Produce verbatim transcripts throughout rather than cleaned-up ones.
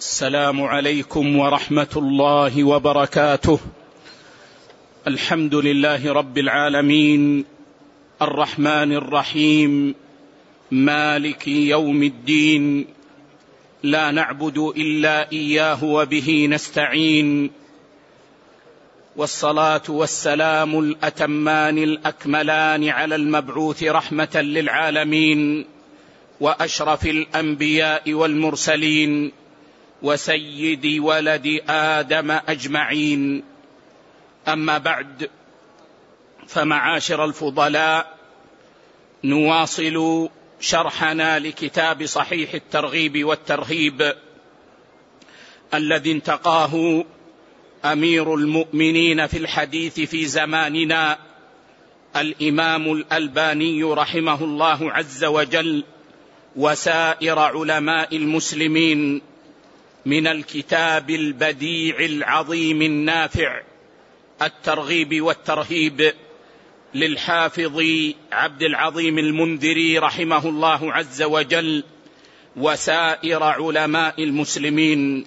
السلام عليكم ورحمة الله وبركاته. الحمد لله رب العالمين، الرحمن الرحيم، مالك يوم الدين، لا نعبد إلا إياه وبه نستعين، والصلاة والسلام الأتمان الأكملان على المبعوث رحمة للعالمين وأشرف الأنبياء والمرسلين وسيد ولد آدم أجمعين. أما بعد، فمعاشر الفضلاء، نواصل شرحنا لكتاب صحيح الترغيب والترهيب الذي انتقاه أمير المؤمنين في الحديث في زماننا الإمام الألباني رحمه الله عز وجل وسائر علماء المسلمين، من الكتاب البديع العظيم النافع الترغيب والترهيب للحافظ عبد العظيم المنذري رحمه الله عز وجل وسائر علماء المسلمين.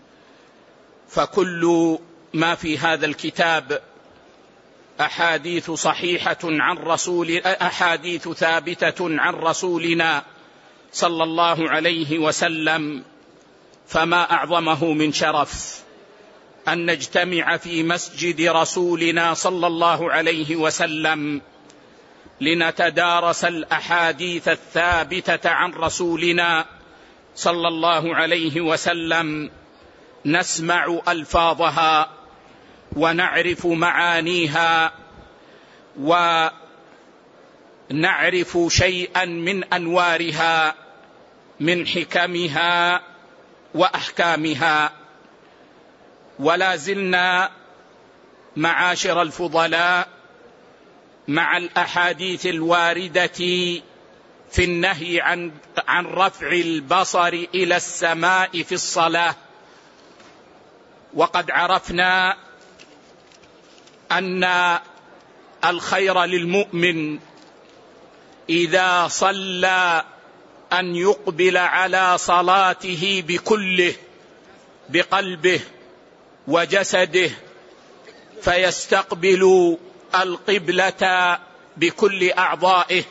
فكل ما في هذا الكتاب أحاديث صحيحة عن رسول أحاديث ثابتة عن رسولنا صلى الله عليه وسلم، فما أعظمه من شرف أن نجتمع في مسجد رسولنا صلى الله عليه وسلم لنتدارس الأحاديث الثابتة عن رسولنا صلى الله عليه وسلم، نسمع ألفاظها ونعرف معانيها ونعرف شيئا من أنوارها من حكمها وأحكامها. ولا زلنا معاشر الفضلاء مع الأحاديث الواردة في النهي عن عن رفع البصر إلى السماء في الصلاة. وقد عرفنا أن الخير للمؤمن إذا صلى أن يقبل على صلاته بكله، بقلبه وجسده، فيستقبل القبلة بكل أعضائه.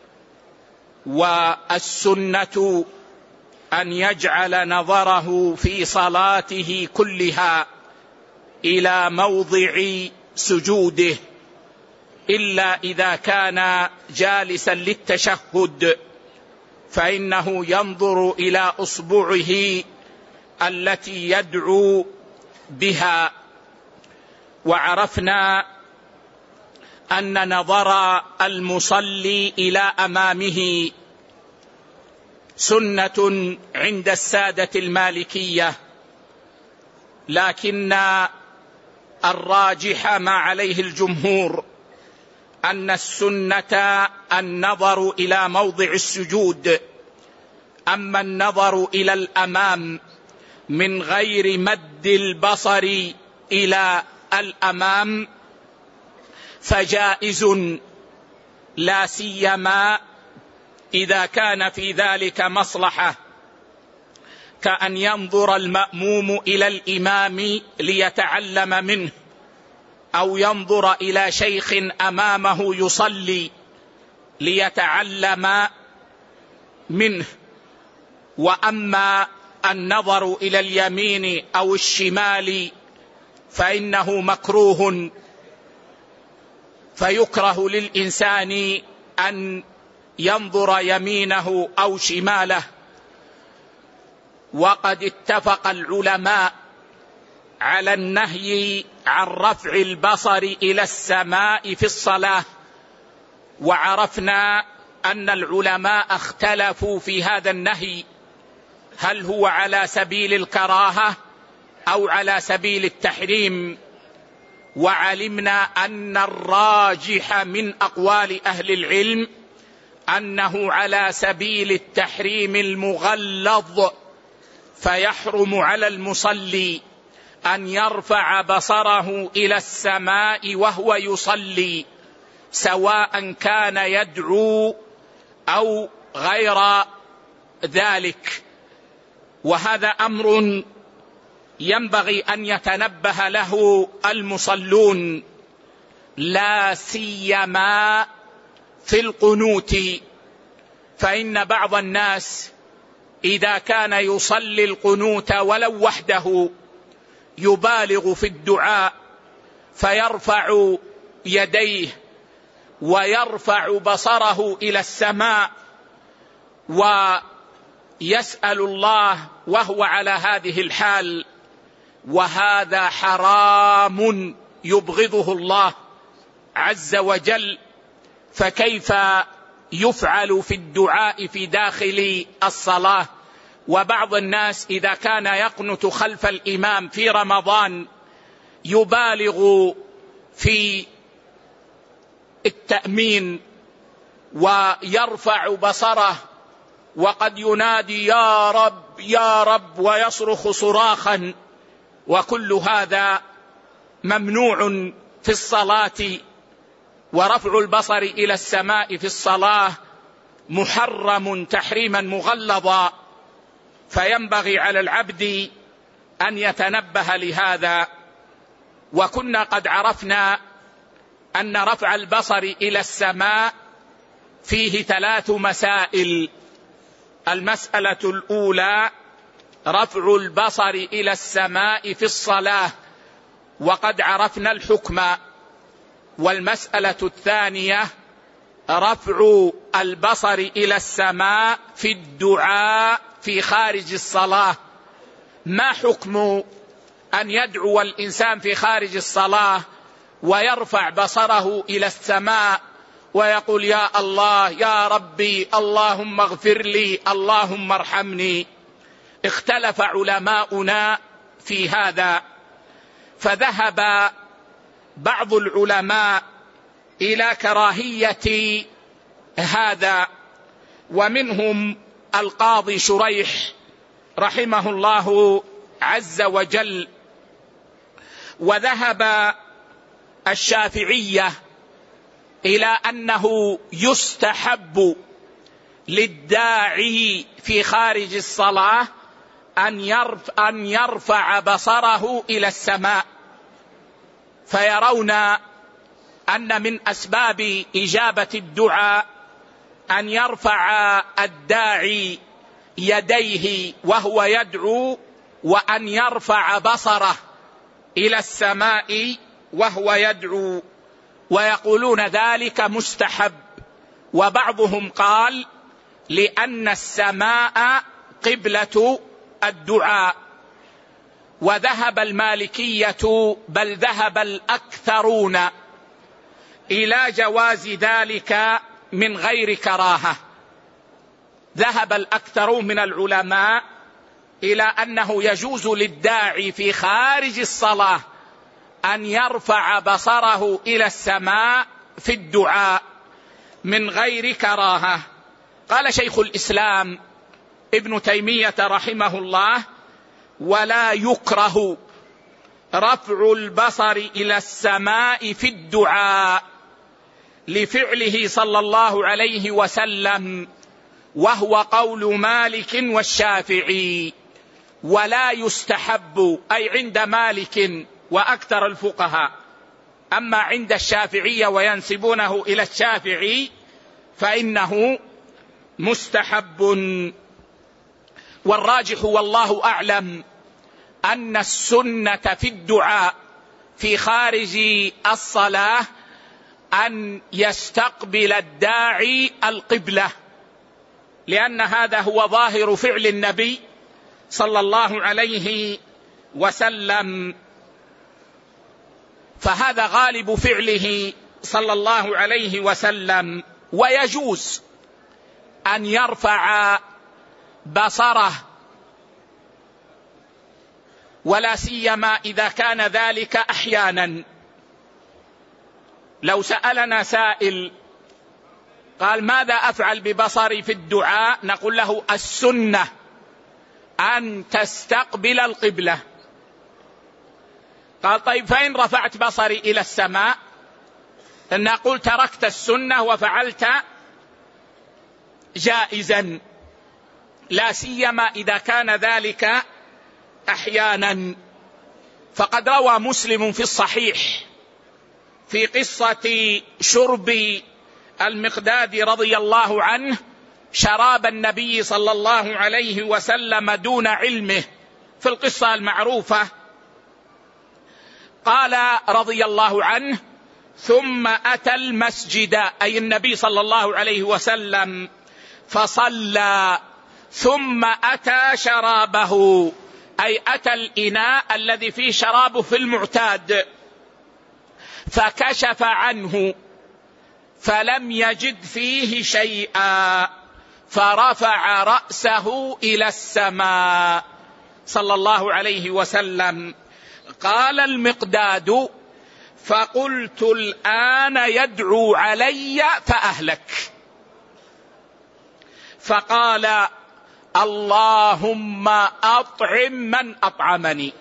والسنة أن يجعل نظره في صلاته كلها إلى موضع سجوده، إلا إذا كان جالسا للتشهد فإنه ينظر إلى أصبعه التي يدعو بها. وعرفنا أن نظر المصلي إلى أمامه سنة عند السادة المالكية، لكن الراجح ما عليه الجمهور أن السنة النظر إلى موضع السجود. أما النظر إلى الأمام من غير مد البصر إلى الأمام فجائز، لا سيما إذا كان في ذلك مصلحة، كأن ينظر المأموم إلى الإمام ليتعلم منه، أو ينظر إلى شيخ أمامه يصلي ليتعلم منه. وأما النظر إلى اليمين أو الشمال فإنه مكروه، فيكره للإنسان أن ينظر يمينه أو شماله. وقد اتفق العلماء على النهي عن رفع البصر إلى السماء في الصلاة. وعرفنا أن العلماء اختلفوا في هذا النهي، هل هو على سبيل الكراهة أو على سبيل التحريم. وعلمنا أن الراجح من أقوال أهل العلم أنه على سبيل التحريم المغلظ، فيحرم على المصلي أن يرفع بصره إلى السماء وهو يصلي، سواء كان يدعو أو غير ذلك. وهذا أمر ينبغي أن يتنبه له المصلون، لا سيما في القنوت، فإن بعض الناس إذا كان يصلي القنوت ولو وحده يبالغ في الدعاء، فيرفع يديه ويرفع بصره إلى السماء ويسأل الله وهو على هذه الحال، وهذا حرام يبغضه الله عز وجل. فكيف يفعل في الدعاء في داخل الصلاة؟ وبعض الناس إذا كان يقنت خلف الإمام في رمضان يبالغ في التأمين ويرفع بصره، وقد ينادي يا رب يا رب ويصرخ صراخا، وكل هذا ممنوع في الصلاة. ورفع البصر إلى السماء في الصلاة محرم تحريما مغلظا، فينبغي على العبد أن يتنبه لهذا. وكنا قد عرفنا أن رفع البصر إلى السماء فيه ثلاث مسائل. المسألة الأولى رفع البصر إلى السماء في الصلاة، وقد عرفنا الحكم. والمسألة الثانية رفع البصر إلى السماء في الدعاء في خارج الصلاة. ما حكم أن يدعو الإنسان في خارج الصلاة ويرفع بصره إلى السماء ويقول يا الله يا ربي اللهم اغفر لي اللهم ارحمني؟ اختلف علماؤنا في هذا، فذهب بعض العلماء إلى كراهية هذا، ومنهم القاضي شريح رحمه الله عز وجل. وذهب الشافعية إلى أنه يستحب للداعي في خارج الصلاة أن يرفع بصره إلى السماء، فيرون أن من أسباب إجابة الدعاء أن يرفع الداعي يديه وهو يدعو، وأن يرفع بصره إلى السماء وهو يدعو، ويقولون ذلك مستحب. وبعضهم قال لأن السماء قبلة الدعاء. وذهب المالكية بل ذهب الأكثرون إلى جواز ذلك من غير كراهة. ذهب الأكثرون من العلماء إلى أنه يجوز للداعي في خارج الصلاة أن يرفع بصره إلى السماء في الدعاء من غير كراهة. قال شيخ الإسلام ابن تيمية رحمه الله ولا يكره رفع البصر إلى السماء في الدعاء لفعله صلى الله عليه وسلم، وهو قول مالك والشافعي. ولا يستحب أي عند مالك وأكثر الفقهاء، أما عند الشافعية وينسبونه إلى الشافعي فإنه مستحب. والراجح والله أعلم أن السنة في الدعاء في خارج الصلاة أن يستقبل الداعي القبلة، لأن هذا هو ظاهر فعل النبي صلى الله عليه وسلم، فهذا غالب فعله صلى الله عليه وسلم. ويجوز أن يرفع بصره، ولا سيما إذا كان ذلك أحيانا. لو سألنا سائل قال ماذا أفعل ببصري في الدعاء، نقول له السنة أن تستقبل القبلة. قال طيب فإن رفعت بصري إلى السماء، نقول تركت السنة وفعلت جائزا. لا سيما إذا كان ذلك أحيانا. فقد روى مسلم في الصحيح في قصة شرب المقداد رضي الله عنه شراب النبي صلى الله عليه وسلم دون علمه، في القصة المعروفة. قال رضي الله عنه: ثم أتى المسجد، أي النبي صلى الله عليه وسلم، فصلى، ثم أتى شرابه، أي أتى الإناء الذي فيه شرابه في المعتاد، فكشف عنه فلم يجد فيه شيئا، فرفع رأسه إلى السماء صلى الله عليه وسلم. قال المقداد: فقلت الآن يدعو علي فأهلك. فقال: اللهم أطعم من أطعمني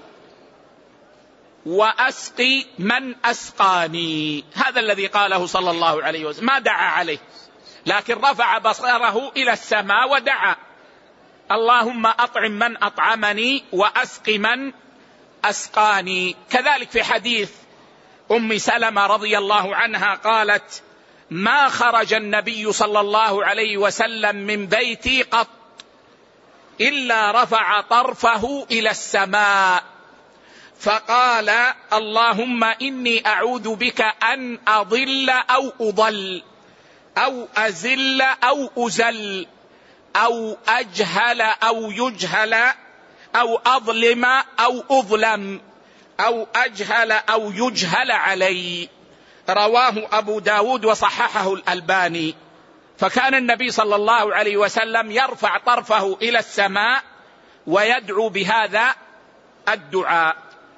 وأسقي من أسقاني. هذا الذي قاله صلى الله عليه وسلم، ما دعا عليه، لكن رفع بصره إلى السماء ودعا: اللهم أطعم من أطعمني وأسقي من أسقاني. كذلك في حديث أم سلمة رضي الله عنها قالت: ما خرج النبي صلى الله عليه وسلم من بيتي قط إلا رفع طرفه إلى السماء فقال: اللهم إني أعوذ بك أن أضل أو أضل أو أزل أو أزل أو أجهل أو يجهل أو أظلم أو أظلم أو أجهل أو يجهل علي. رواه أبو داود وصححه الألباني. فكان النبي صلى الله عليه وسلم يرفع طرفه إلى السماء ويدعو بهذا الدعاء.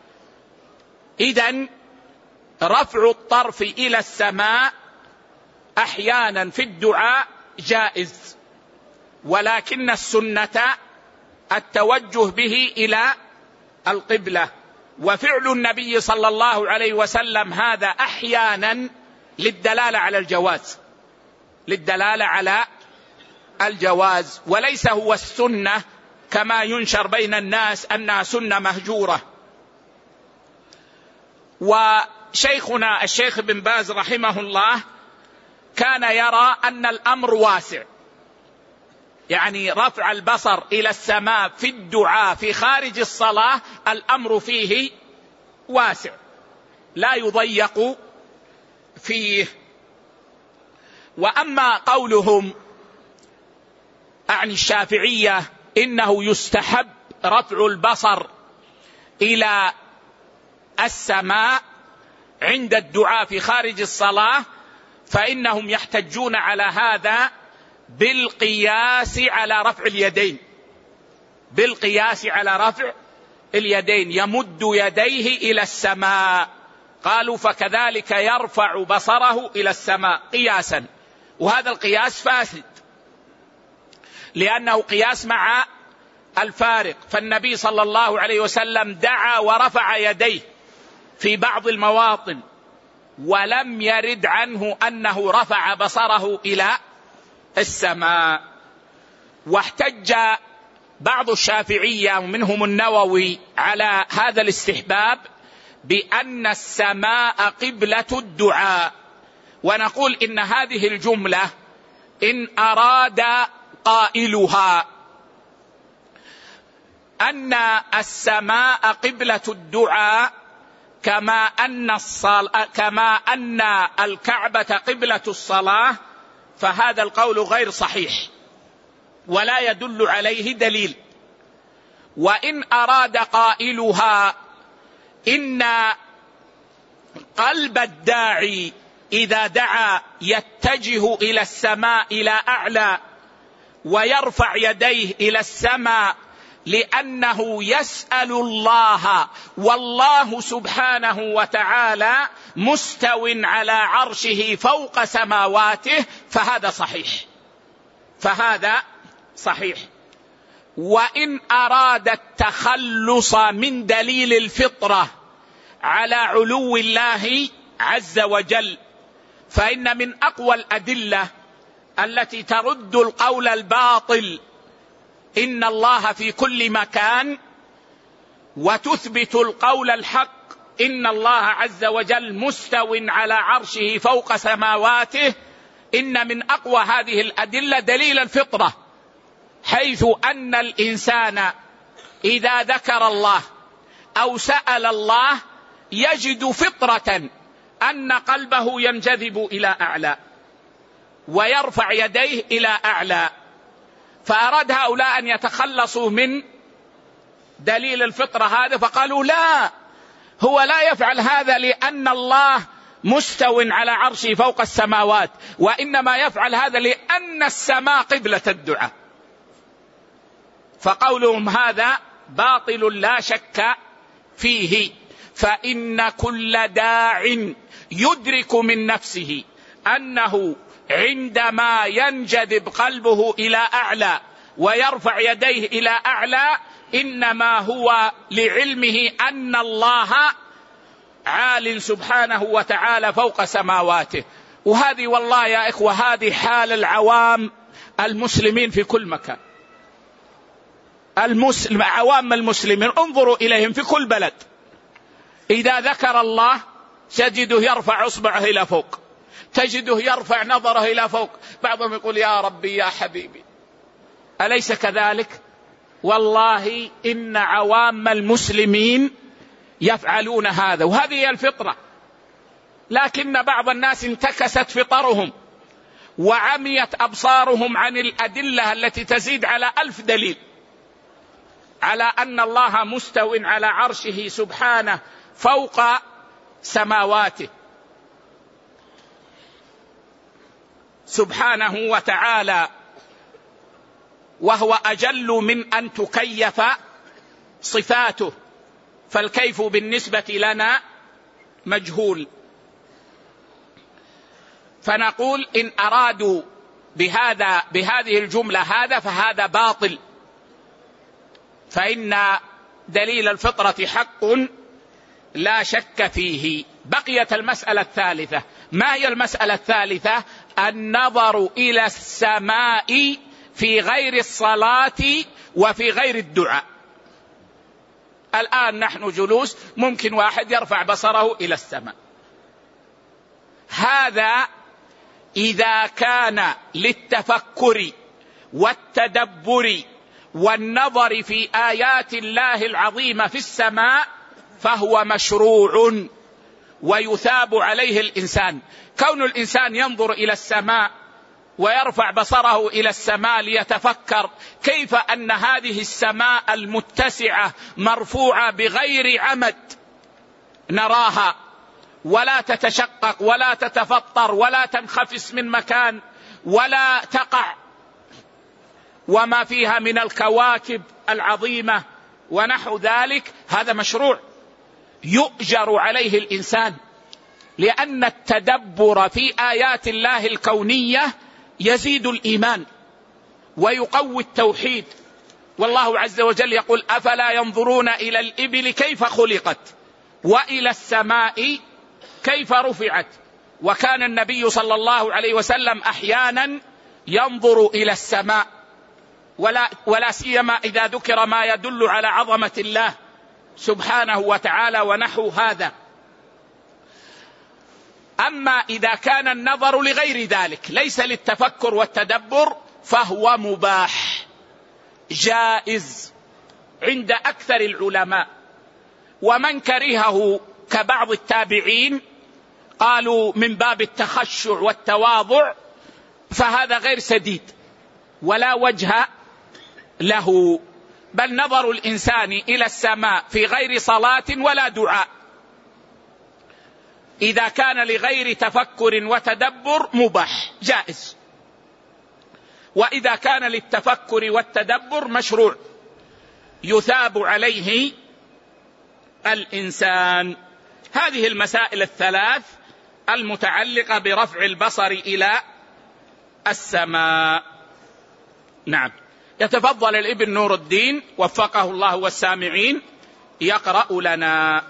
إذن رفع الطرف إلى السماء أحيانا في الدعاء جائز، ولكن السنة التوجه به إلى القبلة. وفعل النبي صلى الله عليه وسلم هذا أحيانا للدلالة على الجواز، للدلالة على الجواز، وليس هو السنة كما ينشر بين الناس أنها سنة مهجورة. وشيخنا الشيخ بن باز رحمه الله كان يرى أن الأمر واسع، يعني رفع البصر إلى السماء في الدعاء في خارج الصلاة الأمر فيه واسع لا يضيق فيه. وأما قولهم عن الشافعية إنه يستحب رفع البصر إلى السماء عند الدعاء في خارج الصلاة، فإنهم يحتجون على هذا بالقياس على رفع اليدين، بالقياس على رفع اليدين، يمد يديه إلى السماء. قالوا فكذلك يرفع بصره إلى السماء قياسا، وهذا القياس فاسد لأنه قياس مع الفارق. فالنبي صلى الله عليه وسلم دعا ورفع يديه في بعض المواطن، ولم يرد عنه أنه رفع بصره إلى السماء. واحتج بعض الشافعية ومنهم النووي على هذا الاستحباب بأن السماء قبلة الدعاء، ونقول إن هذه الجملة إن أراد قائلها أن السماء قبلة الدعاء كما أن الصلاة كما أن الكعبة قبلة الصلاة، فهذا القول غير صحيح ولا يدل عليه دليل. وإن أراد قائلها إن قلب الداعي إذا دعا يتجه إلى السماء إلى أعلى ويرفع يديه إلى السماء لأنه يسأل الله، والله سبحانه وتعالى مستو على عرشه فوق سماواته، فهذا صحيح، فهذا صحيح. وإن أراد التخلص من دليل الفطرة على علو الله عز وجل، فإن من أقوى الأدلة التي ترد القول الباطل إن الله في كل مكان، وتثبت القول الحق إن الله عز وجل مستو على عرشه فوق سماواته، إن من أقوى هذه الأدلة دليل الفطرة، حيث أن الإنسان إذا ذكر الله أو سأل الله يجد فطرة أن قلبه ينجذب إلى أعلى ويرفع يديه إلى أعلى. فأراد هؤلاء أن يتخلصوا من دليل الفطرة هذا، فقالوا لا، هو لا يفعل هذا لأن الله مستو على عرشه فوق السماوات، وإنما يفعل هذا لأن السماء قبلة الدعاء. فقولهم هذا باطل لا شك فيه، فإن كل داع يدرك من نفسه أنه عندما ينجذب قلبه إلى أعلى ويرفع يديه إلى أعلى إنما هو لعلمه أن الله عال سبحانه وتعالى فوق سماواته. وهذه والله يا إخوة هذه حال العوام المسلمين في كل مكان. المسلم عوام المسلمين انظروا إليهم في كل بلد، إذا ذكر الله تجده يرفع أصبعه إلى فوق، تجده يرفع نظره إلى فوق، بعضهم يقول يا ربي يا حبيبي. أليس كذلك؟ والله إن عوام المسلمين يفعلون هذا، وهذه هي الفطرة. لكن بعض الناس انتكست فطرهم وعميت أبصارهم عن الأدلة التي تزيد على ألف دليل على أن الله مستو على عرشه سبحانه فوق سماواته سبحانه وتعالى، وهو أجل من أن تكيف صفاته، فالكيف بالنسبة لنا مجهول. فنقول إن أرادوا بهذا بهذه الجملة هذا فهذا باطل، فإن دليل الفطرة حق لا شك فيه. بقيت المسألة الثالثة. ما هي المسألة الثالثة؟ النظر إلى السماء في غير الصلاة وفي غير الدعاء. الآن نحن جلوس ممكن واحد يرفع بصره إلى السماء، هذا إذا كان للتفكر والتدبر والنظر في آيات الله العظيمة في السماء فهو مشروع ويثاب عليه الإنسان. كون الإنسان ينظر إلى السماء ويرفع بصره إلى السماء ليتفكر كيف أن هذه السماء المتسعة مرفوعة بغير عمد نراها، ولا تتشقق ولا تتفطر ولا تنخفس من مكان ولا تقع، وما فيها من الكواكب العظيمة ونحو ذلك، هذا مشروع يؤجر عليه الإنسان، لأن التدبر في آيات الله الكونية يزيد الإيمان ويقوي التوحيد. والله عز وجل يقول أفلا ينظرون إلى الإبل كيف خلقت وإلى السماء كيف رفعت. وكان النبي صلى الله عليه وسلم أحيانا ينظر إلى السماء، ولا, ولا سيما إذا ذكر ما يدل على عظمة الله سبحانه وتعالى ونحو هذا. أما إذا كان النظر لغير ذلك ليس للتفكر والتدبر فهو مباح جائز عند أكثر العلماء، ومن كرهه كبعض التابعين قالوا من باب التخشع والتواضع، فهذا غير سديد ولا وجه له، بل نظر الإنسان إلى السماء في غير صلاة ولا دعاء إذا كان لغير تفكر وتدبر مباح جائز، وإذا كان للتفكر والتدبر مشروع يثاب عليه الإنسان. هذه المسائل الثلاث المتعلقة برفع البصر إلى السماء. نعم، يتفضل الابن نور الدين وفقه الله والسامعين يقرأ لنا.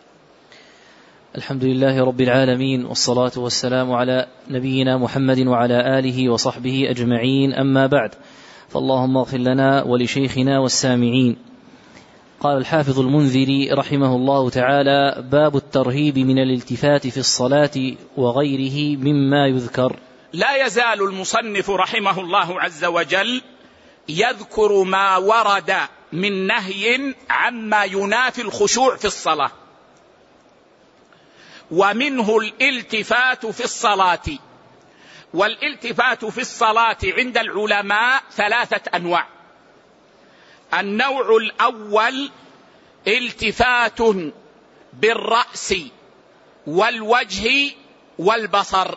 الحمد لله رب العالمين، والصلاة والسلام على نبينا محمد وعلى آله وصحبه أجمعين، أما بعد. فاللهم اغفر لنا ولشيخنا والسامعين. قال الحافظ المنذري رحمه الله تعالى: باب الترهيب من الالتفات في الصلاة وغيره مما يذكر. لا يزال المصنف رحمه الله عز وجل يذكر ما ورد من نهي عما ينافي الخشوع في الصلاة، ومنه الالتفات في الصلاة. والالتفات في الصلاة عند العلماء ثلاثة أنواع. النوع الأول التفات بالرأس والوجه والبصر،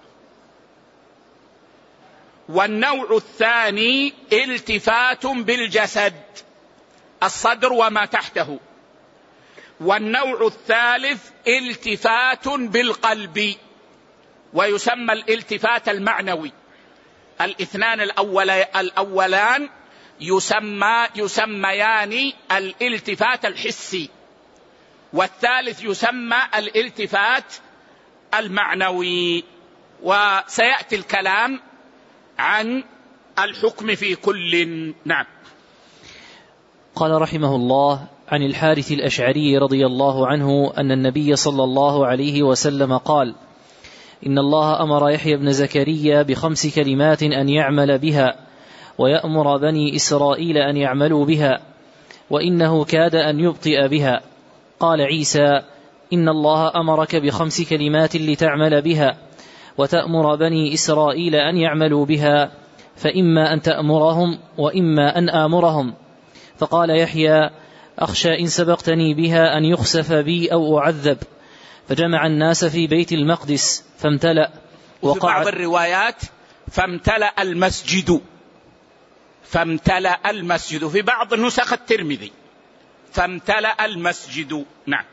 والنوع الثاني التفات بالجسد، الصدر وما تحته، والنوع الثالث التفات بالقلب ويسمى الالتفات المعنوي. الاثنان الأول الأولان يسمى يسميان الالتفات الحسي، والثالث يسمى الالتفات المعنوي، وسيأتي الكلام عن الحكم في كل. نعم. قال رحمه الله: عن الحارث الأشعري رضي الله عنه أن النبي صلى الله عليه وسلم قال: إن الله أمر يحيى بن زكريا بخمس كلمات أن يعمل بها ويأمر بني إسرائيل أن يعملوا بها، وإنه كاد أن يبطئ بها. قال عيسى: إن الله أمرك بخمس كلمات لتعمل بها وتأمر بني إسرائيل أن يعملوا بها، فإما أن تأمرهم وإما أن آمرهم. فقال يحيى: أخشى إن سبقتني بها أن يخسف بي أو أعذب. فجمع الناس في بيت المقدس فامتلأ. وفي بعض الروايات فامتلأ المسجد، فامتلأ المسجد، في بعض نسخ الترمذي فامتلأ المسجد. نعم.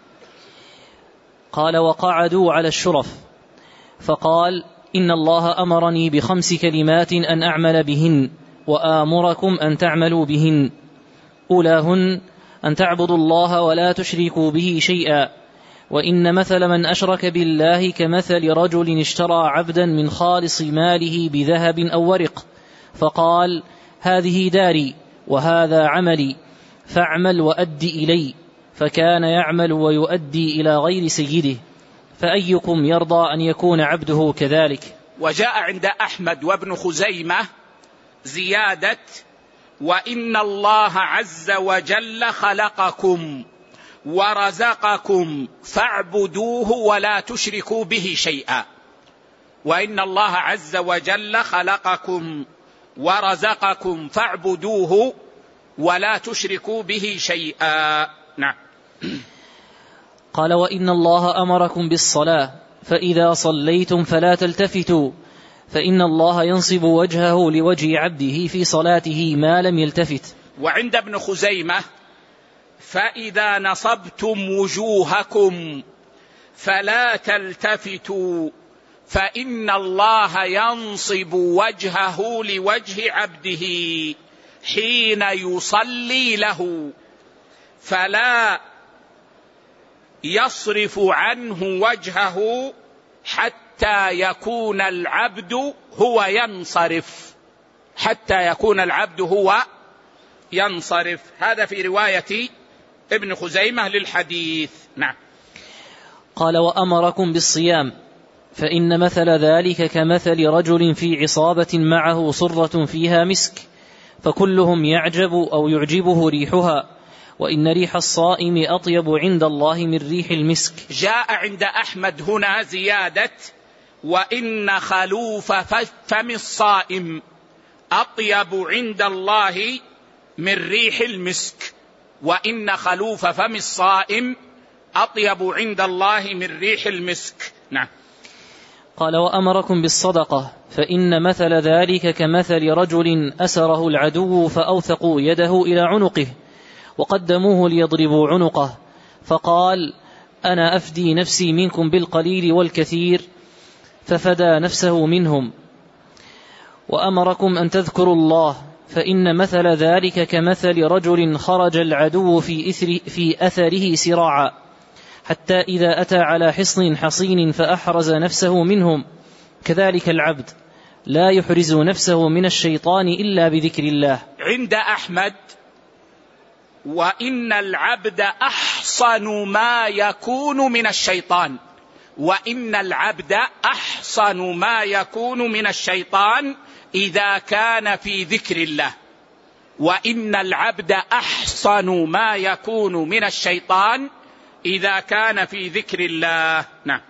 قال: وقعدوا على الشرف، فقال: إن الله أمرني بخمس كلمات أن أعمل بهن وآمركم أن تعملوا بهن. أولاهن أن تعبدوا الله ولا تشركوا به شيئا، وإن مثل من أشرك بالله كمثل رجل اشترى عبدا من خالص ماله بذهب أو ورق، فقال: هذه داري وهذا عملي فاعمل وأدي إلي، فكان يعمل ويؤدي إلى غير سيده، فأيكم يرضى أن يكون عبده كذلك؟ وجاء عند أحمد وابن خزيمة زيادة: وإن الله عز وجل خلقكم ورزقكم فاعبدوه ولا تشركوا به شيئا. وإن الله عز وجل خلقكم ورزقكم فاعبدوه ولا تشركوا به شيئا. نعم. قال: وإن الله أمركم بالصلاة، فإذا صليتم فلا تلتفتوا، فإن الله ينصب وجهه لوجه عبده في صلاته ما لم يلتفت. وعند ابن خزيمة: فإذا نصبتم وجوهكم فلا تلتفتوا، فإن الله ينصب وجهه لوجه عبده حين يصلي له، فلا يصرف عنه وجهه حتى يكون العبد هو ينصرف، حتى يكون العبد هو ينصرف. هذا في رواية ابن خزيمة للحديث. نعم. قال: وأمركم بالصيام، فإن مثل ذلك كمثل رجل في عصابة معه صرة فيها مسك، فكلهم يعجب أو يعجبه ريحها، وإن ريح الصائم أطيب عند الله من ريح المسك. جاء عند أحمد هنا زيادة: وإن خلوف فم الصائم أطيب عند الله من ريح المسك، وإن خلوف فم الصائم أطيب عند الله من ريح المسك. نعم. قال: وأمركم بالصدقة، فإن مثل ذلك كمثل رجل أسره العدو فأوثقوا يده إلى عنقه وقدموه ليضربوا عنقه، فقال: أنا أفدي نفسي منكم بالقليل والكثير، ففدى نفسه منهم. وأمركم أن تذكروا الله، فإن مثل ذلك كمثل رجل خرج العدو في, إثر في أثره سراعا، حتى إذا أتى على حصن حصين فأحرز نفسه منهم، كذلك العبد لا يحرز نفسه من الشيطان إلا بذكر الله. عند أحمد وإن العبد أحصن ما يكون من الشيطان، وإن العبد أحصن ما يكون من الشيطان إذا كان في ذكر الله، وإن العبد أحصن ما يكون من الشيطان إذا كان في ذكر الله. نعم.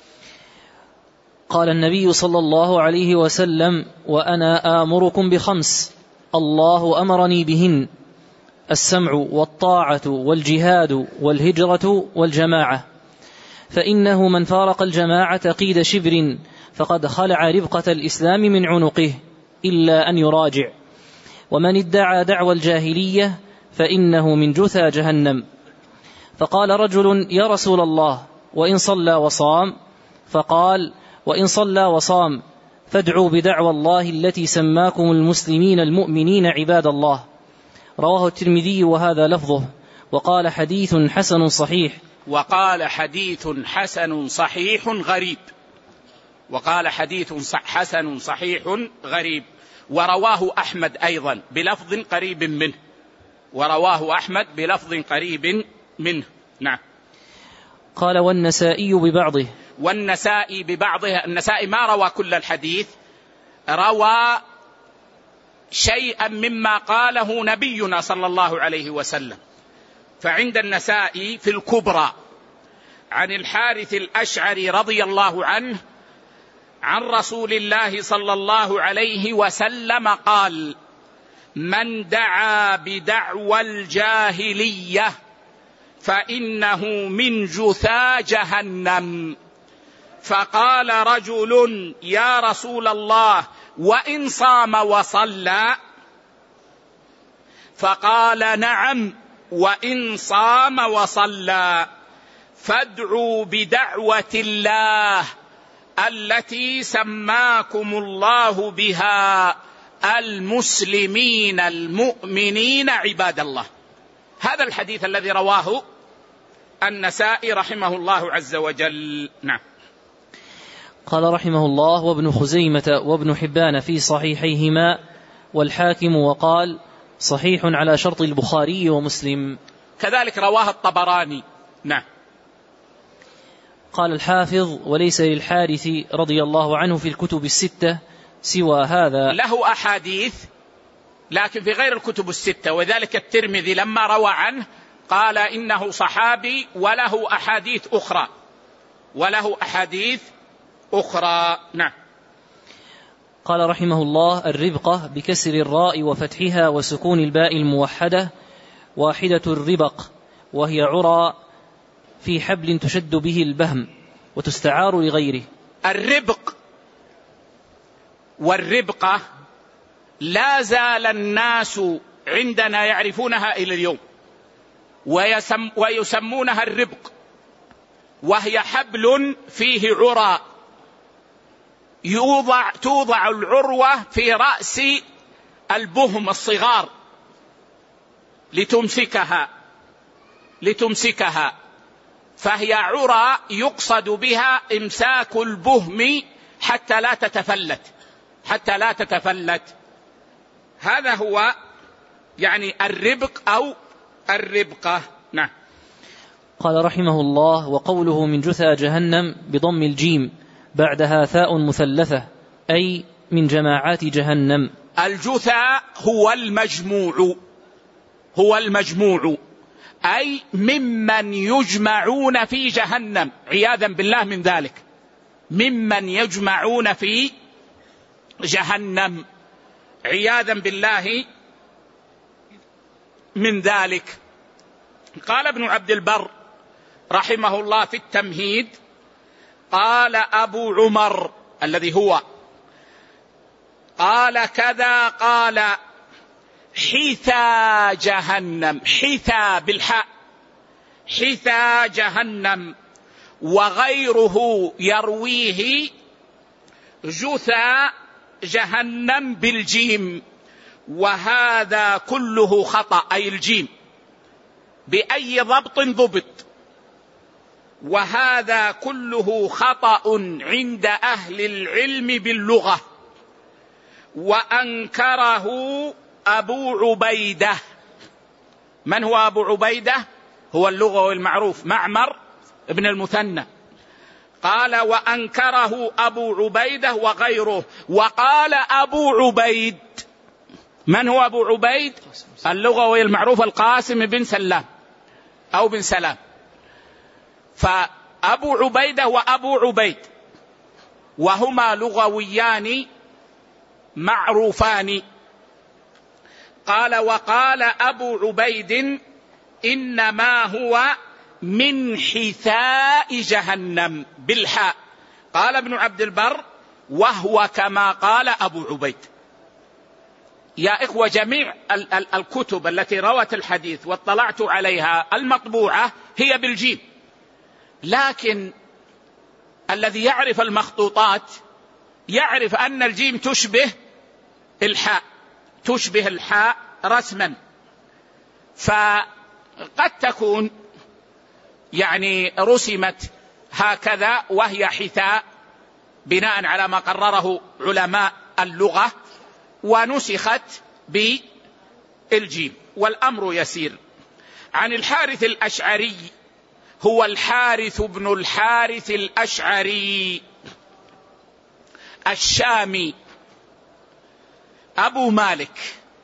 قال النبي صلى الله عليه وسلم: وأنا آمركم بخمس الله أمرني بهن: السمع والطاعة والجهاد والهجرة والجماعة، فإنه من فارق الجماعة قيد شبر فقد خلع ربقة الإسلام من عنقه إلا أن يراجع، ومن ادعى دعوى الجاهلية فإنه من جثى جهنم. فقال رجل: يا رسول الله، وإن صلى وصام؟ فقال: وإن صلى وصام فادعوا بدعوى الله التي سماكم المسلمين المؤمنين عباد الله. رواه الترمذي وهذا لفظه، وقال حديث حسن صحيح. وقال حديث حسن صحيح غريب. وقال حديث حسن صحيح غريب. ورواه أحمد أيضا بلفظ قريب منه، ورواه أحمد بلفظ قريب منه. نعم. قال: والنسائي ببعضه. والنسائي ببعضه. النسائي ما روى كل الحديث، روى شيئا مما قاله نبينا صلى الله عليه وسلم. فعند النسائي في الكبرى عن الحارث الأشعري رضي الله عنه عن رسول الله صلى الله عليه وسلم قال: من دعا بدعوى الجاهلية فإنه من جثى جهنم. فقال رجل: يا رسول الله، وإن صام وصلى؟ فقال: نعم، وإن صام وصلى. فادعوا بدعوة الله التي سماكم الله بها المسلمين المؤمنين عباد الله. هذا الحديث الذي رواه النسائي رحمه الله عز وجل. نعم. قال رحمه الله: وابن خزيمة وابن حبان في صحيحيهما، والحاكم وقال: صحيح على شرط البخاري ومسلم. كذلك رواه الطبراني. نعم. قال الحافظ: وليس للحارث رضي الله عنه في الكتب الستة سوى هذا. له أحاديث لكن في غير الكتب الستة، وذلك الترمذي لما روى عنه قال إنه صحابي وله أحاديث أخرى وله أحاديث أخرى. نعم. قال رحمه الله: الربقة بكسر الراء وفتحها وسكون الباء الموحدة، واحدة الربق، وهي عرى في حبل تشد به البهم وتستعار لغيره. الربق والربقة لا زال الناس عندنا يعرفونها إلى اليوم ويسم ويسمونها الربق، وهي حبل فيه عرى يوضع توضع العروة في رأس البهم الصغار لتمسكها لتمسكها فهي عرى يقصد بها إمساك البهم حتى لا تتفلت حتى لا تتفلت هذا هو يعني الربق أو الربقة. نعم. قال رحمه الله: وقوله من جثى جهنم بضم الجيم بعدها ثاء مثلثة، أي من جماعات جهنم. الجثى هو المجموع هو المجموع أي ممن يجمعون في جهنم عياذا بالله من ذلك، ممن يجمعون في جهنم عياذا بالله من ذلك. قال ابن عبد البر رحمه الله في التمهيد: قال أبو عمر الذي هو قال كذا قال حثى جهنم، حثى بالحاء، حثى جهنم، وغيره يرويه جثى جهنم بالجيم، وهذا كله خطأ، أي الجيم بأي ضبط ضبط، وهذا كله خطأ عند أهل العلم باللغة، وأنكره أبو عبيدة. من هو أبو عبيدة؟ هو اللغوي المعروف معمر ابن المثنى. قال وأنكره أبو عبيدة وغيره. وقال أبو عبيد، من هو أبو عبيد؟ اللغوي المعروف القاسم بن سلام أو بن سلام. فأبو عبيدة وأبو عبيد وهما لغويان معروفان. قال وقال أبو عبيد إنما هو من حثاء جهنم بالحاء. قال ابن عبد البر وهو كما قال أبو عبيد. يا إخوة، جميع ال- ال- الكتب التي روت الحديث واطلعت عليها المطبوعة هي بالجيم، لكن الذي يعرف المخطوطات يعرف أن الجيم تشبه الحاء، تشبه الحاء رسما. فقد تكون يعني رسمت هكذا وهي حثاء بناء على ما قرره علماء اللغة، ونسخت بالجيم، والأمر يسير. عن الحارث الأشعري، هو الحارث بن الحارث الأشعري الشامي أبو مالك.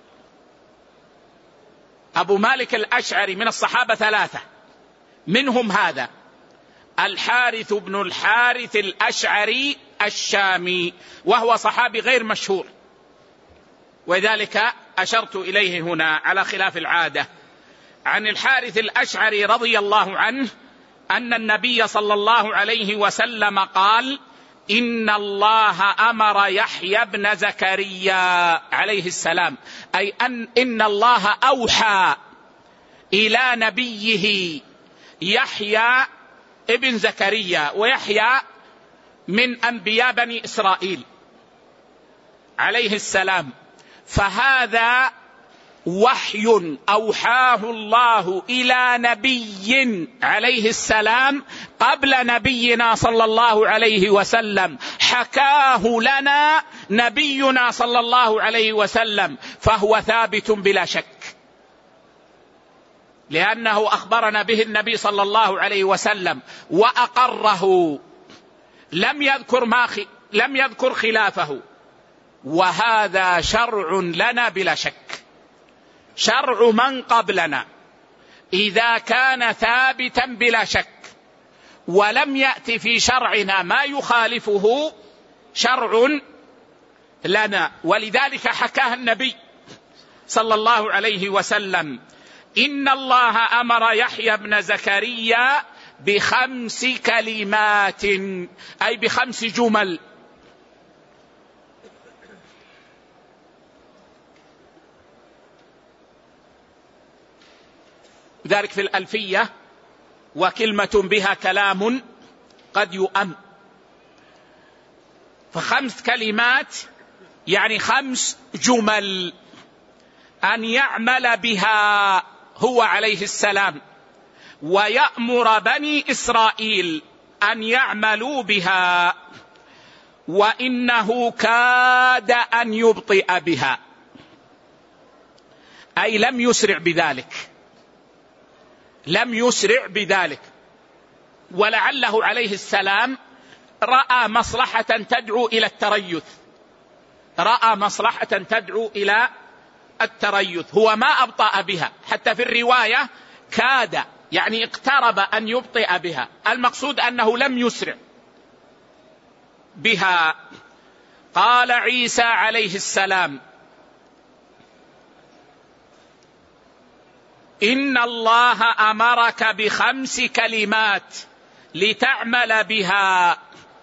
أبو مالك الأشعري من الصحابة ثلاثة، منهم هذا الحارث بن الحارث الأشعري الشامي، وهو صحابي غير مشهور، وذلك أشرت إليه هنا على خلاف العادة. عن الحارث الأشعري رضي الله عنه أن النبي صلى الله عليه وسلم قال إن الله أمر يحيى بن زكريا عليه السلام، أي أن إن الله أوحى إلى نبيه يحيى ابن زكريا، ويحيى من أنبياء بني إسرائيل عليه السلام، فهذا وحي أوحاه الله إلى نبي عليه السلام قبل نبينا صلى الله عليه وسلم، حكاه لنا نبينا صلى الله عليه وسلم، فهو ثابت بلا شك، لأنه أخبرنا به النبي صلى الله عليه وسلم وأقره، لم يذكر ما خ... لم يذكر خلافه، وهذا شرع لنا بلا شك، شرع من قبلنا إذا كان ثابتا بلا شك ولم يأتي في شرعنا ما يخالفه شرع لنا. ولذلك حكاه النبي صلى الله عليه وسلم إن الله أمر يحيى بن زكريا بخمس كلمات، أي بخمس جمل. ذلك في الألفية وكلمة بها كلام قد يؤم. فخمس كلمات يعني خمس جمل أن يعمل بها هو عليه السلام، ويأمر بني إسرائيل أن يعملوا بها، وإنه كاد أن يبطئ بها، أي لم يسرع بذلك، لم يسرع بذلك، ولعله عليه السلام رأى مصلحة تدعو إلى التريث، رأى مصلحة تدعو إلى التريث، هو ما أبطأ بها، حتى في الرواية كاد يعني اقترب أن يبطئ بها، المقصود أنه لم يسرع بها. قال عيسى عليه السلام إن الله أمرك بخمس كلمات لتعمل بها.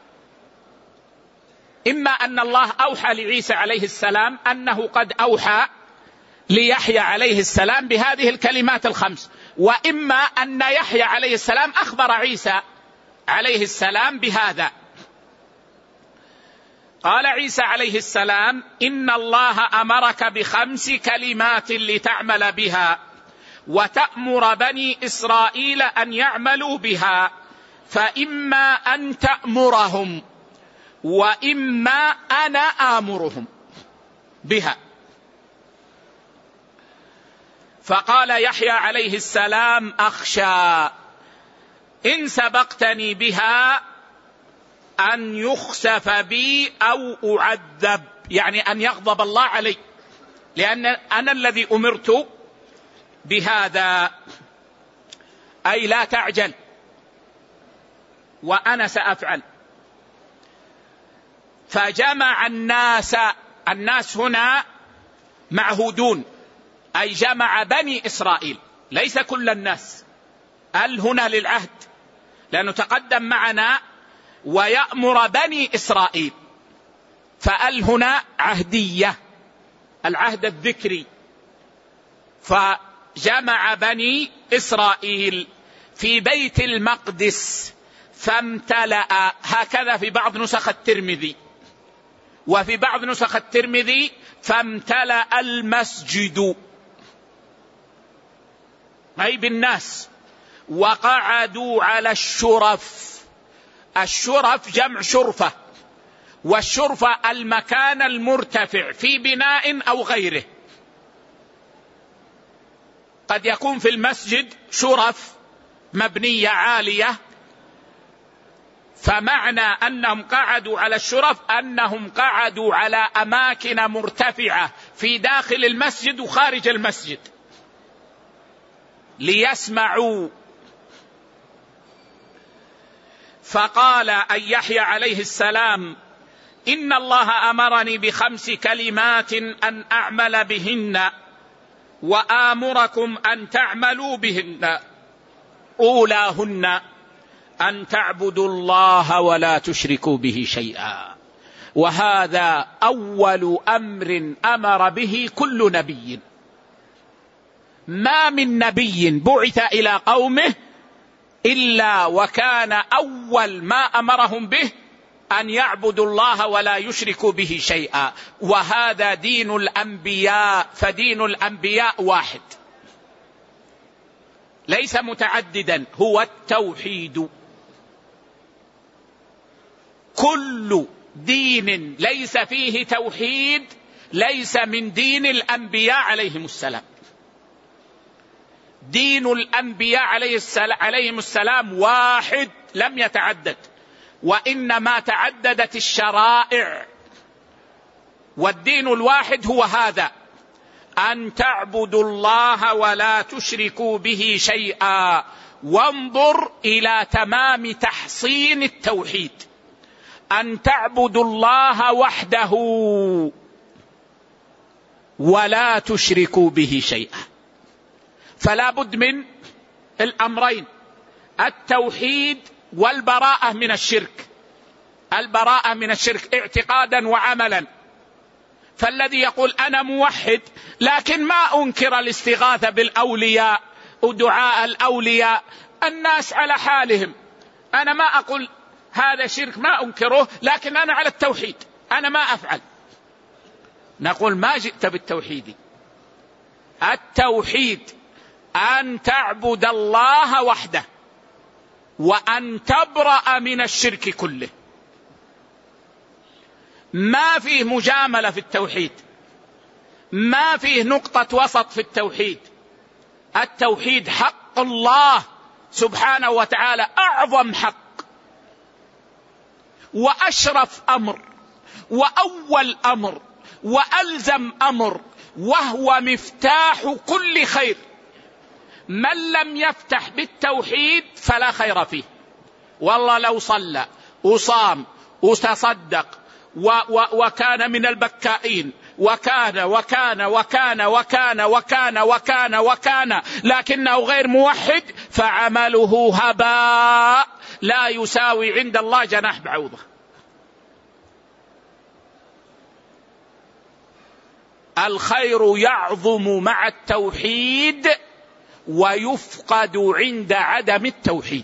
إما أن الله أوحى لعيسى عليه السلام أنه قد أوحى ليحيى عليه السلام بهذه الكلمات الخمس، وإما أن يحيى عليه السلام أخبر عيسى عليه السلام بهذا. قال عيسى عليه السلام إن الله أمرك بخمس كلمات لتعمل بها وتأمر بني إسرائيل أن يعملوا بها، فإما أن تأمرهم وإما أنا آمرهم. بها. فقال يحيى عليه السلام: أخشى إن سبقتني بها أن يخسف بي أو أعذب، يعني أن يغضب الله علي، لأن أنا الذي أمرت بهذا، أي لا تعجل وأنا سأفعل. فجمع الناس، الناس هنا معهودون، أي جمع بني إسرائيل، ليس كل الناس. ال هنا للعهد، لأنه تقدم معنا ويأمر بني إسرائيل، فال هنا عهدية، العهد الذكري. فجمع بني إسرائيل في بيت المقدس فامتلأ، هكذا في بعض نسخ الترمذي، وفي بعض نسخ الترمذي فامتلأ المسجد، أي بالناس، وقعدوا على الشرف. الشرف جمع شرفة، والشرفة المكان المرتفع في بناء أو غيره. قد يكون في المسجد شرف مبنية عالية، فمعنى أنهم قعدوا على الشرف أنهم قعدوا على أماكن مرتفعة في داخل المسجد وخارج المسجد ليسمعوا. فقال أي يحيى عليه السلام: إن الله أمرني بخمس كلمات أن أعمل بهن وآمركم أن تعملوا بهن. أولاهن أن تعبدوا الله ولا تشركوا به شيئا، وهذا أول أمر أمر به كل نبي. ما من نبي بعث إلى قومه إلا وكان أول ما أمرهم به أن يعبدوا الله ولا يشركوا به شيئا، وهذا دين الأنبياء. فدين الأنبياء واحد ليس متعددا، هو التوحيد. كل دين ليس فيه توحيد ليس من دين الأنبياء عليهم السلام. دين الأنبياء عليهم السلام واحد لم يتعدد، وإنما تعددت الشرائع، والدين الواحد هو هذا: أن تعبدوا الله ولا تشركوا به شيئا. وانظر إلى تمام تحصين التوحيد، أن تعبدوا الله وحده ولا تشركوا به شيئا. فلا بد من الأمرين: التوحيد والبراءة من الشرك. البراءة من الشرك اعتقادا وعملا. فالذي يقول أنا موحد لكن ما أنكر الاستغاثة بالأولياء ودعاء الأولياء، الناس على حالهم، أنا ما أقول هذا شرك ما أنكره، لكن أنا على التوحيد، أنا ما أفعل. نقول ما جئت بالتوحيد. التوحيد أن تعبد الله وحده وأن تبرأ من الشرك كله. ما فيه مجاملة في التوحيد، ما فيه نقطة وسط في التوحيد. التوحيد حق الله سبحانه وتعالى، أعظم حق وأشرف أمر وأول أمر وألزم أمر، وهو مفتاح كل خير. من لم يفتح بالتوحيد فلا خير فيه. والله لو صلى وصام وتصدق و و وكان من البكائين وكان وكان وكان وكان وكان وكان وكان لكنه غير موحد، فعمله هباء لا يساوي عند الله جناح بعوضة. الخير يعظم مع التوحيد ويفقد عند عدم التوحيد.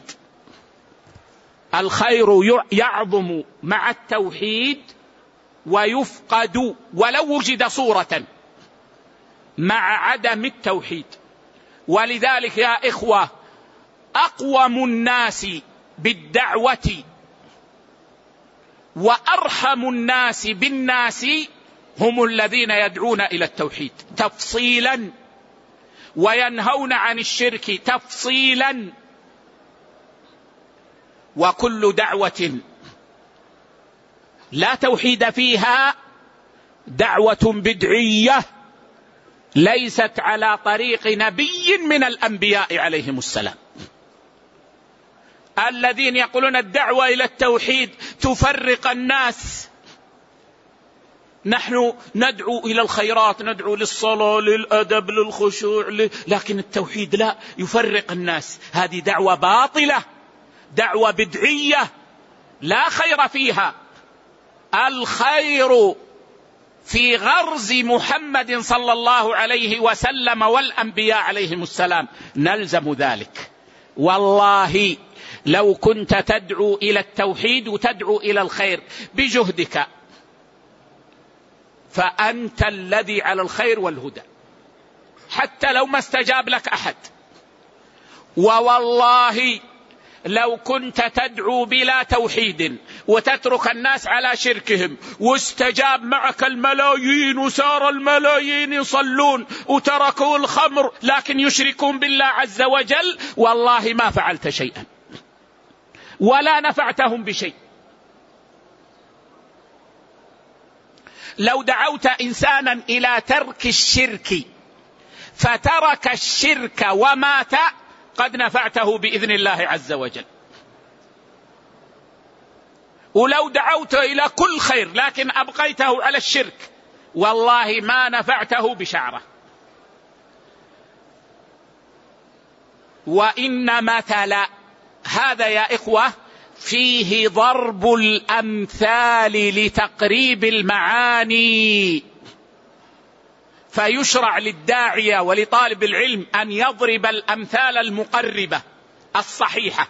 الخير يعظم مع التوحيد ويفقد ولو وجد صورة مع عدم التوحيد. ولذلك يا إخوة، أقوم الناس بالدعوة وأرحم الناس بالناس هم الذين يدعون إلى التوحيد تفصيلا وينهون عن الشرك تفصيلا. وكل دعوة لا توحيد فيها دعوة بدعية ليست على طريق نبي من الأنبياء عليهم السلام. الذين يقولون الدعوة إلى التوحيد تفرق الناس، نحن ندعو إلى الخيرات، ندعو للصلاة، للأدب، للخشوع، لكن التوحيد لا، يفرق الناس. هذه دعوة باطلة، دعوة بدعية لا خير فيها. الخير في غرز محمد صلى الله عليه وسلم والأنبياء عليهم السلام، نلزم ذلك. والله لو كنت تدعو إلى التوحيد وتدعو إلى الخير بجهدك فأنت الذي على الخير والهدى، حتى لو ما استجاب لك أحد. ووالله لو كنت تدعو بلا توحيد وتترك الناس على شركهم واستجاب معك الملايين وسار الملايين يصلون وتركوا الخمر لكن يشركون بالله عز وجل، والله ما فعلت شيئا ولا نفعتهم بشيء. لو دعوت إنسانا إلى ترك الشرك فترك الشرك ومات قد نفعته بإذن الله عز وجل. ولو دعوت إلى كل خير لكن أبقيته على الشرك والله ما نفعته بشعره. وإن مثل هذا يا إخوة فيه ضرب الأمثال لتقريب المعاني، فيشرع للداعية ولطالب العلم أن يضرب الأمثال المقربة الصحيحة.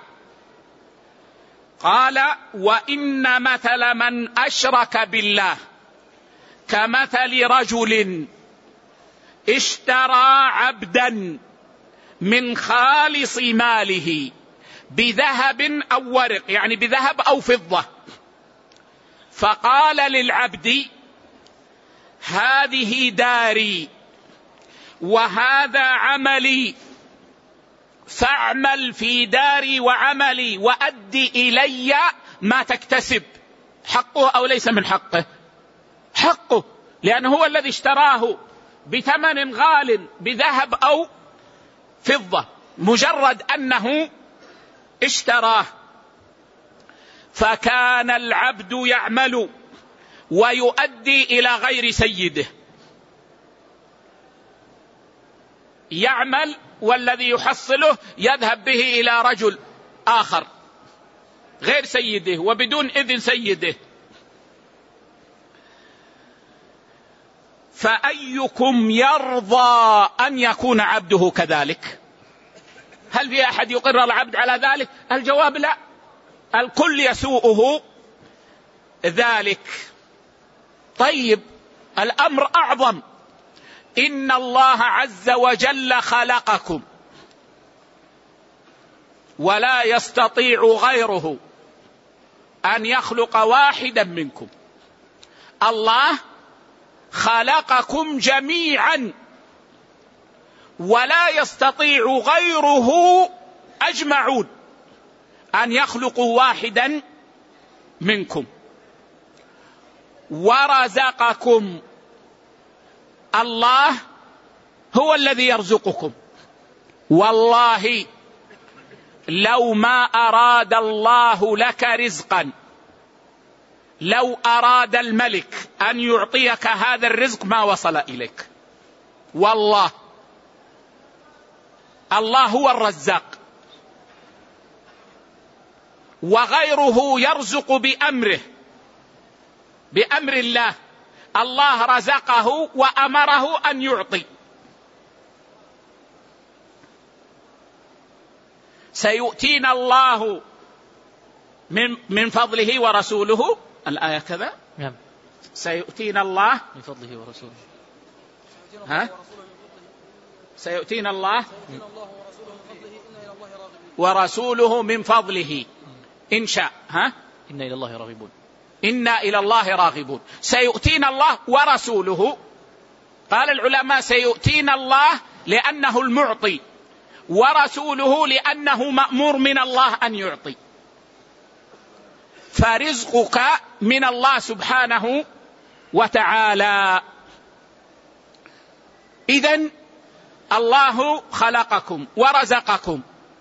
قال: وإن مثل من أشرك بالله كمثل رجل اشترى عبدا من خالص ماله بذهب أو ورق، يعني بذهب أو فضة، فقال للعبد: هذه داري وهذا عملي، فاعمل في داري وعملي وأدي إلي ما تكتسب. حقه أو ليس من حقه؟ حقه، لأنه هو الذي اشتراه بثمن غال بذهب أو فضة، مجرد أنه اشتراه. فكان العبد يعمل ويؤدي إلى غير سيده، يعمل والذي يحصله يذهب به إلى رجل آخر غير سيده وبدون إذن سيده. فأيكم يرضى أن يكون عبده كذلك؟ هل في أحد يقر العبد على ذلك؟ الجواب لا، الكل يسوءه ذلك. طيب، الأمر أعظم. إن الله عز وجل خلقكم ولا يستطيع غيره أن يخلق واحدا منكم. الله خلقكم جميعا ولا يستطيع غيره أجمعون أن يخلقوا واحدا منكم. ورزقكم، الله هو الذي يرزقكم. والله لو ما أراد الله لك رزقا، لو أراد الملك أن يعطيك هذا الرزق ما وصل إليك. والله الله هو الرزاق، وغيره يرزق بأمره، بأمر الله. الله رزقه وأمره أن يعطي. سيؤتينا الله من من فضله ورسوله، الآية كذا. نعم. سيؤتينا الله من فضله ورسوله. ها؟ سيؤتينا الله ورسوله من فضله إن شاء. ها؟ إن إلى الله راغبون. إنا إلى الله راغبون. سيؤتينا الله ورسوله. قال العلماء سيؤتينا الله لأنه المعطي، ورسوله لأنه مأمور من الله أن يعطي. فرزقك من الله سبحانه وتعالى. إذن الله خلقكم ورزقكم،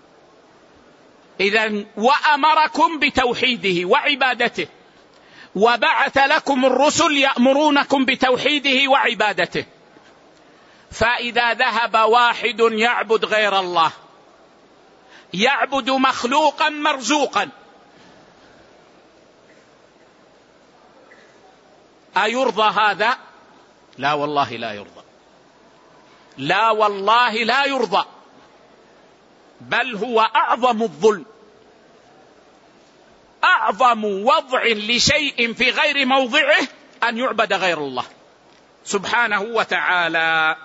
إذن وأمركم بتوحيده وعبادته، وبعث لكم الرسل يأمرونكم بتوحيده وعبادته. فإذا ذهب واحد يعبد غير الله، يعبد مخلوقا مرزوقا، أيرضى هذا؟ لا والله لا يرضى، لا والله لا يرضى، بل هو أعظم الظلم، أعظم وضع لشيء في غير موضعه أن يعبد غير الله سبحانه وتعالى.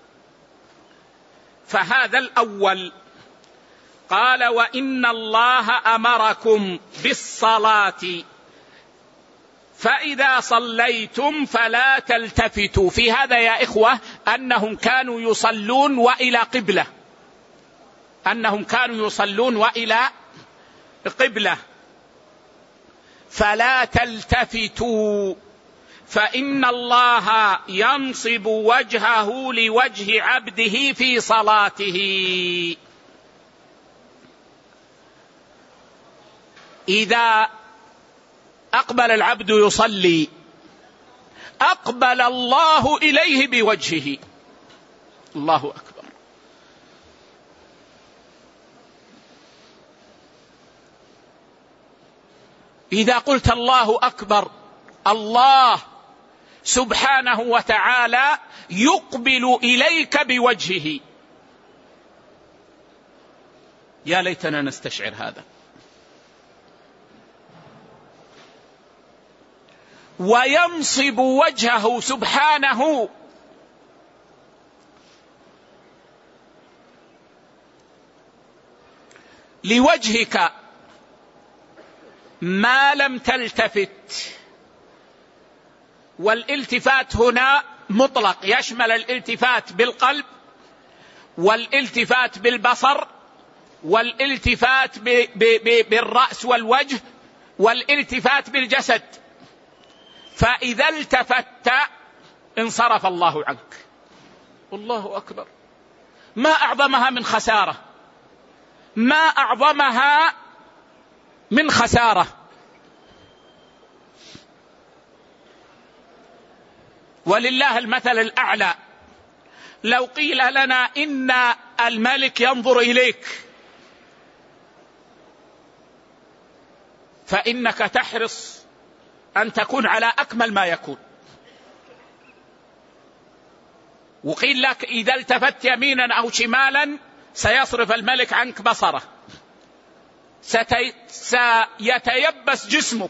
فهذا الأول. قال وإن الله أمركم بالصلاة فإذا صليتم فلا تلتفتوا. في هذا يا إخوة أنهم كانوا يصلون وإلى قبلة، أنهم كانوا يصلون وإلى قبلة. فلا تلتفتوا فإن الله ينصب وجهه لوجه عبده في صلاته. إذا أقبل العبد يصلي أقبل الله إليه بوجهه. الله أكبر. إذا قلت الله أكبر، الله سبحانه وتعالى يقبل إليك بوجهه. يا ليتنا نستشعر هذا. وينصب وجهه سبحانه لوجهك ما لم تلتفت. والالتفات هنا مطلق، يشمل الالتفات بالقلب والالتفات بالبصر والالتفات بالرأس والوجه والالتفات بالجسد. فإذا التفت انصرف الله عنك. الله أكبر. ما أعظمها من خسارة، ما أعظمها من خسارة. ولله المثل الأعلى. لو قيل لنا إن الملك ينظر إليك فإنك تحرص أن تكون على أكمل ما يكون. وقيل لك إذا التفت يمينا أو شمالا سيصرف الملك عنك بصره، سيتيبس جسمك،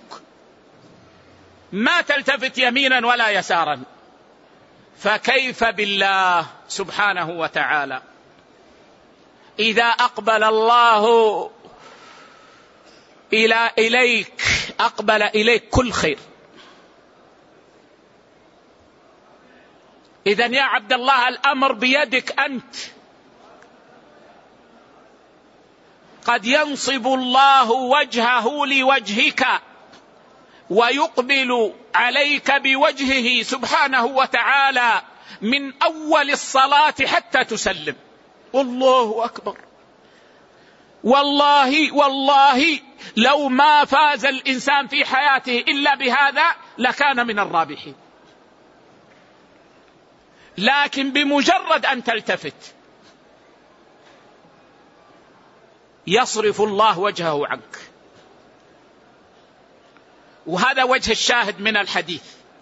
ما تلتفت يمينا ولا يسارا. فكيف بالله سبحانه وتعالى؟ إذا أقبل الله إلى إليك أقبل إليك كل خير. إذن يا عبد الله الأمر بيدك أنت. قد ينصب الله وجهه لوجهك ويقبل عليك بوجهه سبحانه وتعالى من أول الصلاة حتى تسلم. والله أكبر. والله والله لو ما فاز الإنسان في حياته إلا بهذا لكان من الرابحين. لكن بمجرد أن تلتفت يصرف الله وجهه عنك. وهذا وجه الشاهد من الحديث،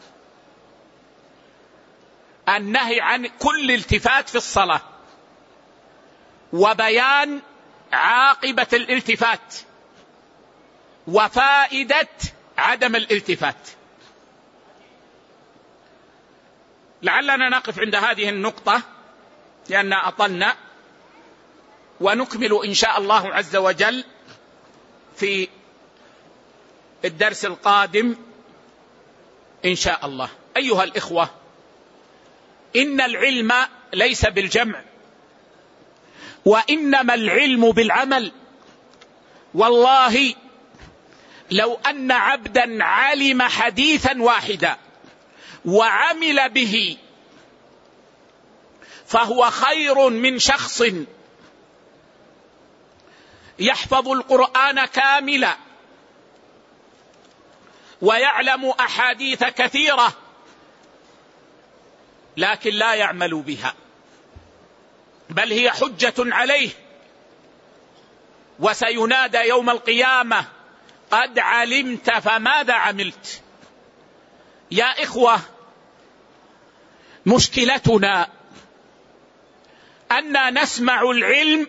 النهي عن كل التفات في الصلاة وبيان عاقبة الالتفات وفائدة عدم الالتفات. لعلنا نقف عند هذه النقطة لأننا أطلنا، ونكمل إن شاء الله عز وجل في الدرس القادم إن شاء الله. أيها الإخوة، إن العلم ليس بالجمع، وإنما العلم بالعمل. والله لو أن عبدا علم حديثا واحدا وعمل به فهو خير من شخص يحفظ القرآن كاملا ويعلم أحاديث كثيرة لكن لا يعمل بها، بل هي حجة عليه، وسينادى يوم القيامة قد علمت فماذا عملت. يا إخوة، مشكلتنا أننا نسمع العلم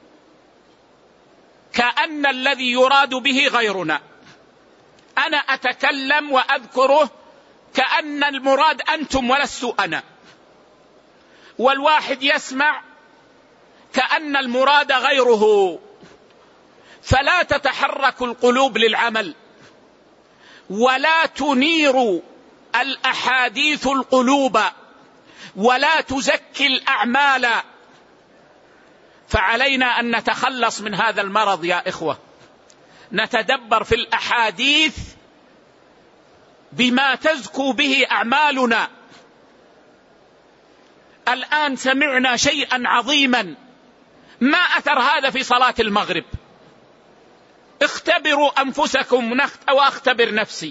كأن الذي يراد به غيرنا. أنا أتكلم وأذكره كأن المراد أنتم ولست أنا، والواحد يسمع كأن المراد غيره، فلا تتحرك القلوب للعمل، ولا تنير الأحاديث القلوب، ولا تزكي الأعمال. فعلينا أن نتخلص من هذا المرض يا إخوة، نتدبر في الأحاديث بما تزكو به أعمالنا. الآن سمعنا شيئا عظيما، ما أثر هذا في صلاة المغرب؟ اختبروا أنفسكم وأختبر نفسي.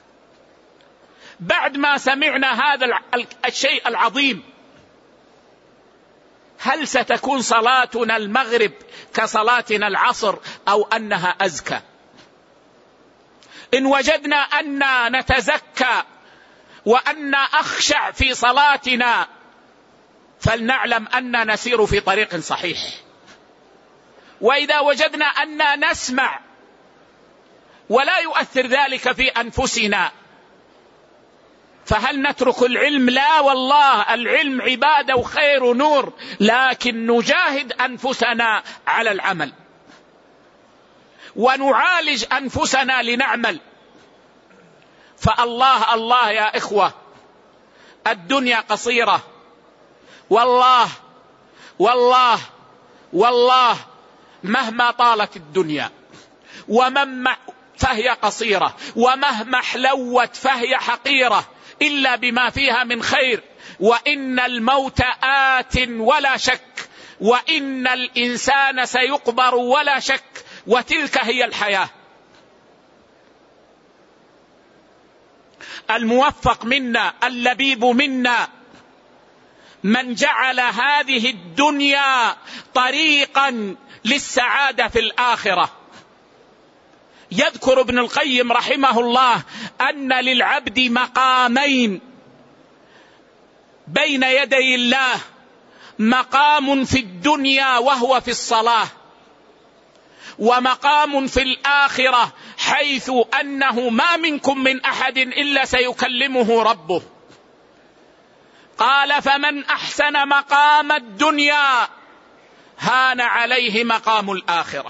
بعد ما سمعنا هذا الشيء العظيم، هل ستكون صلاتنا المغرب كصلاتنا العصر أو أنها أزكى؟ إن وجدنا أننا نتزكى وأننا أخشع في صلاتنا فلنعلم أننا نسير في طريق صحيح. وإذا وجدنا أننا نسمع ولا يؤثر ذلك في أنفسنا فهل نترك العلم؟ لا والله، العلم عبادة وخير ونور، لكن نجاهد أنفسنا على العمل ونعالج أنفسنا لنعمل. فالله الله يا إخوة، الدنيا قصيرة، والله والله والله مهما طالت الدنيا ومهما فهي قصيرة، ومهما حلوت فهي حقيرة إلا بما فيها من خير. وإن الموت آت ولا شك، وإن الإنسان سيقبر ولا شك، وتلك هي الحياة. الموفق منا اللبيب منا من جعل هذه الدنيا طريقا للسعادة في الآخرة. يذكر ابن القيم رحمه الله أن للعبد مقامين بين يدي الله، مقام في الدنيا وهو في الصلاة، ومقام في الآخرة حيث أنه ما منكم من أحد إلا سيكلمه ربه. قال: فمن أحسن مقام الدنيا هان عليه مقام الآخرة،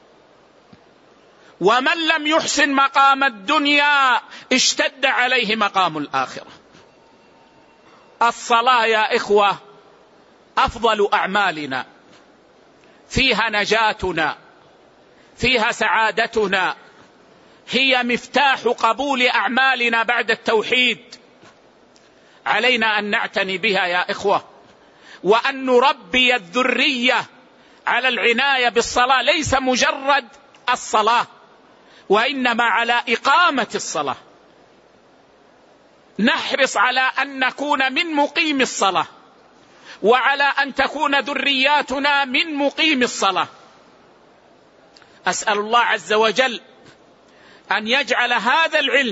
ومن لم يحسن مقام الدنيا اشتد عليه مقام الآخرة. الصلاة يا إخوة أفضل أعمالنا، فيها نجاتنا، فيها سعادتنا، هي مفتاح قبول أعمالنا بعد التوحيد. علينا أن نعتني بها يا إخوة، وأن نربي الذرية على العناية بالصلاة، ليس مجرد الصلاة، وإنما على إقامة الصلاة. نحرص على أن نكون من مقيم الصلاة، وعلى أن تكون ذرياتنا من مقيم الصلاة. أسأل الله عز وجل أن يجعل هذا العلم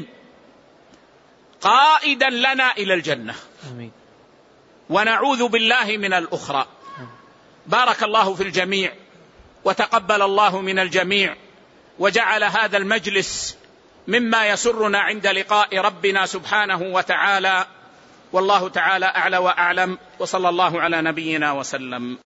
قائدا لنا إلى الجنة، آمين. ونعوذ بالله من الأخرى. بارك الله في الجميع، وتقبل الله من الجميع، وجعل هذا المجلس مما يسرنا عند لقاء ربنا سبحانه وتعالى. والله تعالى أعلى وأعلم، وصلى الله على نبينا وسلم.